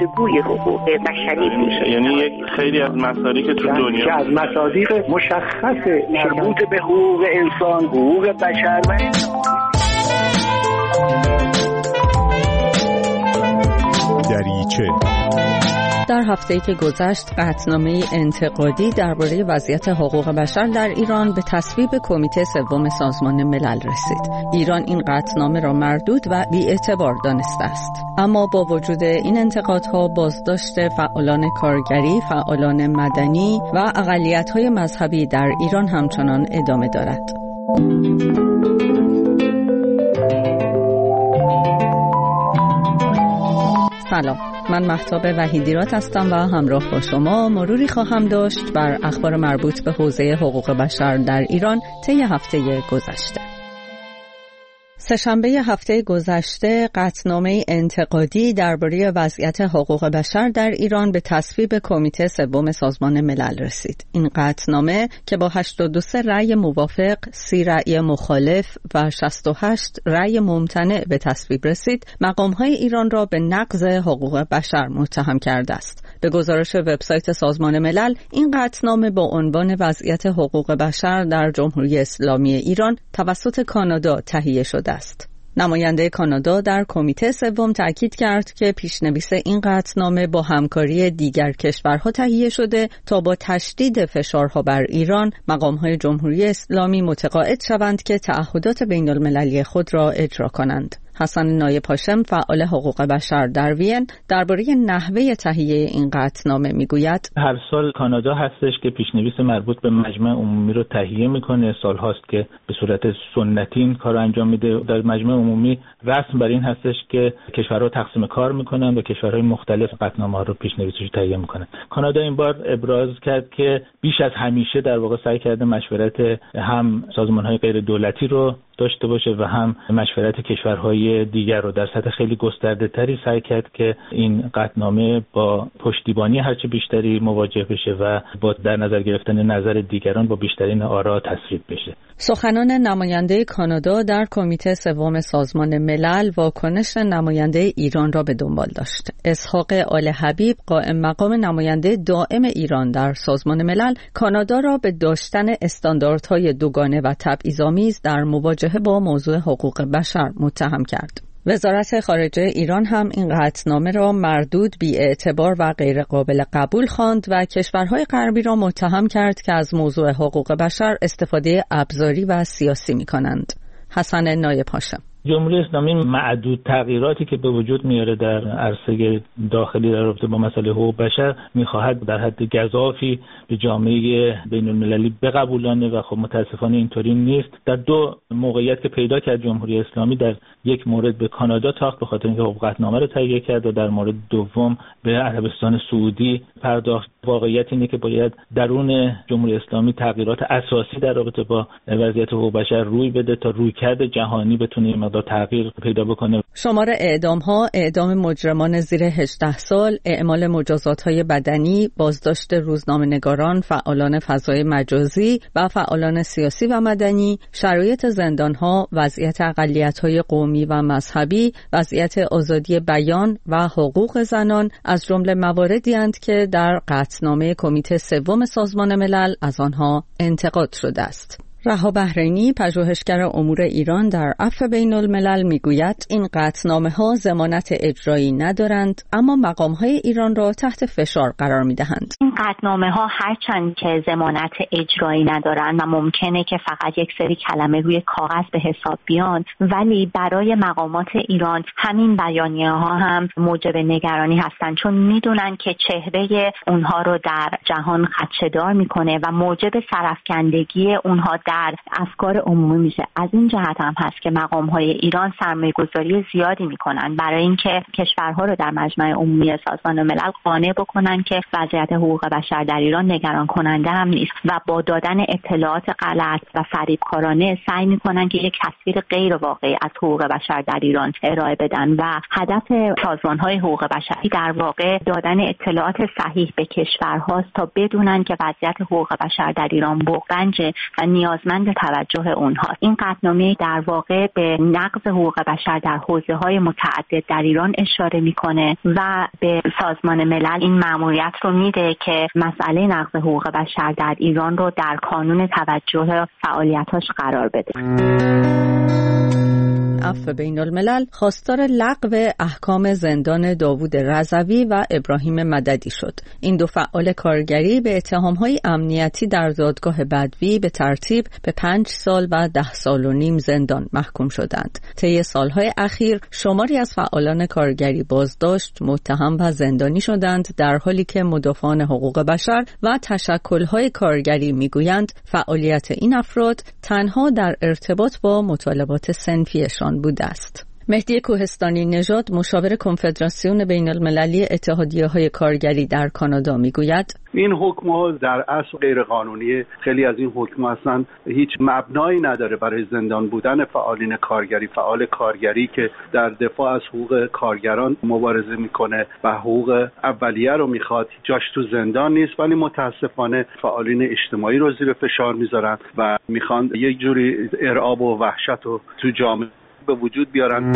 الگوی حقوق بشری میشه. یعنی یک خیلی از مصادیق تو دنیا که از مصادیق مشخص مربوط به حقوق انسان، حقوق بشر و دریچه. در هفته‌ای که گذشت قطعنامه انتقادی درباره وضعیت حقوق بشر در ایران به تصویب کمیته سوم سازمان ملل رسید. ایران این قطعنامه را مردود و بی‌اعتبار دانسته است. اما با وجود این انتقادها بازداشت فعالان کارگری، فعالان مدنی و اقلیت‌های مذهبی در ایران همچنان ادامه دارد. سلام، من مهتاب وحیدیرات هستم و همراه با شما مروری خواهم داشت بر اخبار مربوط به حوزه حقوق بشر در ایران طی هفته گذشته. سه‌شنبه هفته گذشته قطعنامه انتقادی درباره وضعیت حقوق بشر در ایران به تصویب کمیته سوم سازمان ملل رسید. این قطعنامه که با 82 رأی موافق، 30 رأی مخالف و 68 رأی ممتنع به تصویب رسید، مقام‌های ایران را به نقض حقوق بشر متهم کرده است. به گزارش وبسایت سازمان ملل، این قطعنامه با عنوان وضعیت حقوق بشر در جمهوری اسلامی ایران توسط کانادا تهیه شده است. نماینده کانادا در کمیته سوم تاکید کرد که پیشنویس این قطعنامه با همکاری دیگر کشورها تهیه شده تا با تشدید فشارها بر ایران مقام‌های جمهوری اسلامی متقاعد شوند که تعهدات بین‌المللی خود را اجرا کنند. حسن نایب هاشم، فعال حقوق بشر در وین، درباره نحوه تهیه این قطعنامه میگوید: هر سال کانادا هستش که پیشنویس مربوط به مجمع عمومی رو تهیه میکنه. سال هاست که به صورت سنتی این کار رو انجام میده. در مجمع عمومی رسم بر این هستش که کشورها تقسیم کار میکنن و کشورهای مختلف قطعنامه‌ها رو پیشنویسش تهیه میکنن. کانادا این بار ابراز کرد که بیش از همیشه در واقع سعی کرده مشورت هم سازمان‌های غیر دولتی رو داشته باشه و هم مشورت کشورهای دیگر رو در سطح خیلی گسترده تری سعی کرد که این قطعنامه با پشتیبانی هرچه بیشتری مواجه بشه و با در نظر گرفتن نظر دیگران با بیشترین آرا تصویب بشه. سخنان نماینده کانادا در کمیته سوم سازمان ملل واکنش نماینده ایران را به دنبال داشت. اسحاق آل حبیب، قائم مقام نماینده دائم ایران در سازمان ملل، کانادا را به داشتن استانداردهای دوگانه و تبعیض‌آمیز در مواجهه با موضوع حقوق بشر متهم کرد. وزارت خارجه ایران هم این قطعنامه را مردود، بی‌اعتبار و غیر قابل قبول خواند و کشورهای غربی را متهم کرد که از موضوع حقوق بشر استفاده ابزاری و سیاسی می‌کنند. حسن نایب هاشم: جمهوری اسلامی معدود تغییراتی که به وجود میاره در عرصه داخلی در رابطه با مسائل حقوق بشر میخواهد در حد گزافی به جامعه بین‌المللی بقبولانه و خب متاسفانه اینطوری نیست. در دو موقعیت که پیدا کرد جمهوری اسلامی، در یک مورد به کانادا تاخت به خاطر اینکه قطعنامه رو تهیه کرد و در مورد دوم به عربستان سعودی پرداخت. واقعیت اینه که باید درون جمهوری اسلامی تغییرات اساسی در رابطه با وضعیت حقوق بشر روی بده تا رویکرد جهانی بتونه مقدار تغییر پیدا بکنه. شمار اعدام‌ها، اعدام مجرمان زیر 18 سال، اعمال مجازات‌های بدنی، بازداشت روزنامه‌نگاران، فعالان فضای مجازی و فعالان سیاسی و مدنی، شرایط زندان‌ها، وضعیت اقلیت‌های قومی و مذهبی، وضعیت آزادی بیان و حقوق زنان از جمله مواردی اند که در قطعنامه کمیته سوم سازمان ملل از آنها انتقاد شده است. رها بحرینی، پژوهشگر امور ایران در عفو بین الملل، میگوید این قطعنامه‌ها ضمانت اجرایی ندارند اما مقام‌های ایران را تحت فشار قرار می‌دهند. این قطعنامه‌ها هرچند که ضمانت اجرایی ندارند و ممکنه که فقط یک سری کلمه روی کاغذ به حساب بیان، ولی برای مقامات ایران همین بیانیه‌ها هم موجب نگرانی هستند، چون میدونن که چهره اونها رو در جهان خدشه‌دار میکنه و موجب سرافکندگی اونها در افکار عمومی میشه. از این جهت هم هست که مقام‌های ایران سرمایه‌گذاری زیادی میکنن برای اینکه کشورها رو در مجمع عمومی سازمان ملل قانع بکنن که وضعیت حقوق بشر در ایران نگران کننده هم نیست و با دادن اطلاعات غلط و فریبکارانه سعی میکنن که یک تصویر غیر واقعی از حقوق بشر در ایران ارائه بدن و هدف سازمان‌های حقوق بشری در واقع دادن اطلاعات صحیح به کشورهاست تا بدونن که وضعیت حقوق بشر در ایران بغرنجه و نیاز نیازمند توجه اونها. این قطعنامه در واقع به نقض حقوق بشر در حوزه‌های متعدد در ایران اشاره میکنه و به سازمان ملل این مأموریت رو میده که مسئله نقض حقوق بشر در ایران رو در کانون توجه فعالیتاش قرار بده. عفو بین الملل خواستار لغو احکام زندان داوود رضوی و ابراهیم مددی شد. این دو فعال کارگری به اتهام‌های امنیتی در دادگاه بدوی به ترتیب به 5 سال و 10 سال و نیم زندان محکوم شدند. طی سالهای اخیر شماری از فعالان کارگری بازداشت، متهم و زندانی شدند، در حالی که مدافعان حقوق بشر و تشکل‌های کارگری می‌گویند فعالیت این افراد تنها در ارتباط با مطالبات صنفیشان بوده است. مهدی کوهستانی نژاد، مشاور کنفدراسیون بین المللی اتحادیه‌های کارگری در کانادا میگوید این حکم‌ها در اصل غیر قانونی. خیلی از این حکم‌ها اصلا هیچ مبنایی نداره برای زندان بودن فعالین کارگری. فعال کارگری که در دفاع از حقوق کارگران مبارزه میکنه و حقوق اولیه رو میخواد، جاش تو زندان نیست، ولی متاسفانه فعالین اجتماعی رو زیر فشار میذارن و میخوان یک جوری ارعاب و وحشت رو تو جامعه به وجود بیارن.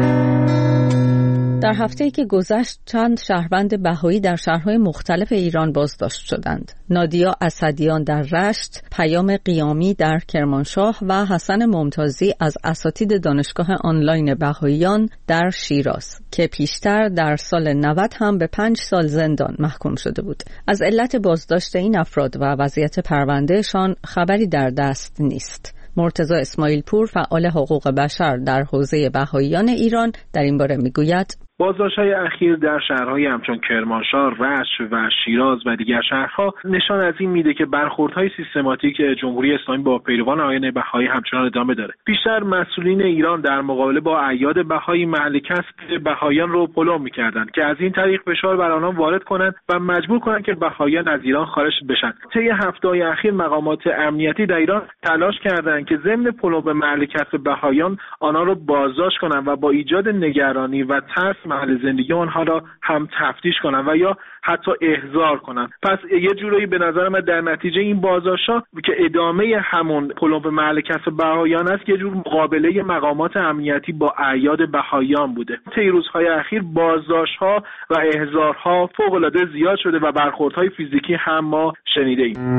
در هفته‌ای که گذشت چند شهروند بهایی در شهرهای مختلف ایران بازداشت شدند. نادیا اسدیان در رشت، پیام قیامی در کرمانشاه و حسن ممتازی از اساتید دانشگاه آنلاین بهاییان در شیراز که پیشتر در سال 90 هم به 5 سال زندان محکوم شده بود. از علت بازداشت این افراد و وضعیت پروندهشان خبری در دست نیست. مرتضی اسماعیل پور، فعال حقوق بشر در حوزه بهاییان ایران، در این باره میگوید بازداشت‌های اخیر در شهرهای همچون کرمانشاه، رشت و شیراز و دیگر شهرها نشان از این میده که برخوردهای سیستماتیک جمهوری اسلامی با پیروان آیین بهایی همچنان ادامه داره. بیشتر مسئولین ایران در مقابله با اعیاد بهایی محل کسب بهاییان رو پلو می‌کردند که از این طریق فشار بر آنان وارد کنند و مجبور کنند که بهاییان از ایران خارج بشن. طی هفته‌های اخیر مقامات امنیتی در ایران تلاش کردند که ضمن پلو به محل کسب بهاییان آنها رو بازداشت کنند و با ایجاد نگرانی و ترس محل زندگی آنها را هم تفتیش کنن و یا حتی احضار کنن. پس یه جورایی به نظر من در نتیجه این بازداشت‌ها که ادامه همون پلو محل کسب بهاییان است، یه جور مقابله مقامات امنیتی با اعیاد بهاییان بوده. طی روزهای اخیر بازداشت‌ها و احضارها فوق‌العاده زیاد شده و برخوردهای فیزیکی هم ما شنیده‌ایم.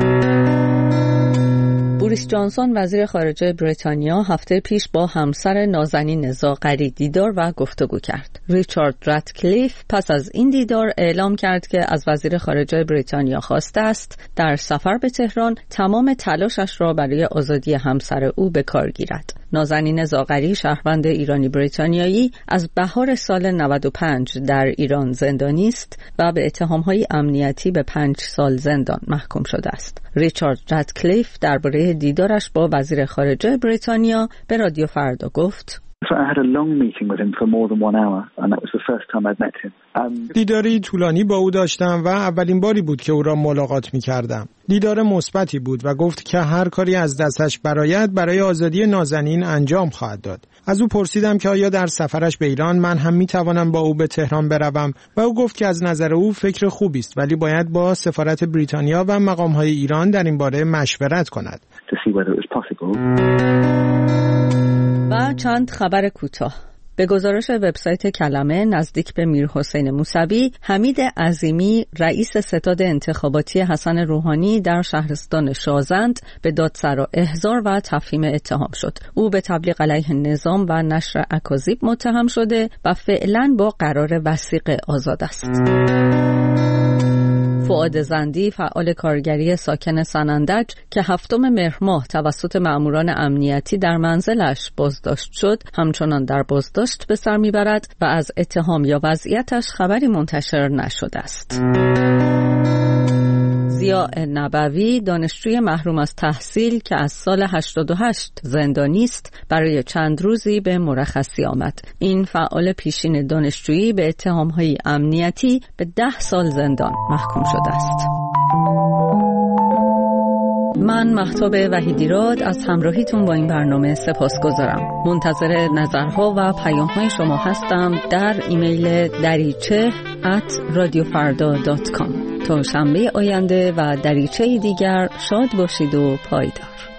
بوریس جانسون، وزیر خارجه بریتانیا، هفته پیش با همسر نازنین زاغری دیدار و گفتگو کرد. ریچارد راتکلیف پس از این دیدار اعلام کرد که از وزیر خارجه بریتانیا خواسته است در سفر به تهران تمام تلاشش را برای آزادی همسر او به کار گیرد. نازنین زاغری، شهروند ایرانی بریتانیایی، از بهار سال 95 در ایران زندانی است و به اتهام‌های امنیتی به 5 سال زندان محکوم شده است. ریچارد راتکلیف درباره دیدارش با وزیر خارجه بریتانیا به رادیو فردا گفت: دیداری طولانی با او داشتم و اولین باری بود که او را ملاقات می کردم. دیدار مثبتی بود و گفت که هر کاری از دستش برآید برای آزادی نازنین انجام خواهد داد. از او پرسیدم که آیا در سفرش به ایران من هم می توانم با او به تهران بروم و او گفت که از نظر او فکر خوبی است، ولی باید با سفارت بریتانیا و مقام‌های ایران در این باره مشورت کند. و چند خبر کوتاه. به گزارش وبسایت کلمه، نزدیک به میرحسین موسوی، حمید عظیمی، رئیس ستاد انتخاباتی حسن روحانی در شهرستان شازند، به دادسرا احضار و تفهیم اتهام شد. او به تبلیغ علیه نظام و نشر اکاذیب متهم شده و فعلا با قرار وثیقه آزاد است. فؤاد زندی، فعال کارگری ساکن سنندج که 7 مهر ماه توسط مأموران امنیتی در منزلش بازداشت شد، همچنان در بازداشت به سر میبرد و از اتهام یا وضعیتش خبری منتشر نشده است. ضیاء نبوی، دانشجوی محروم از تحصیل که از سال 88 زندانی است، برای چند روزی به مرخصی آمد. این فعال پیشین دانشجویی به اتهام‌های امنیتی به 10 سال زندان محکوم شده است. من مهتاب وحیدیراد از همراهیتون با این برنامه سپاسگزارم. منتظر نظرها و پیام‌های شما هستم در ایمیل dariche@radiofarda.com. تا شنبه آینده و دریچه دیگر شاد باشید و پایدار.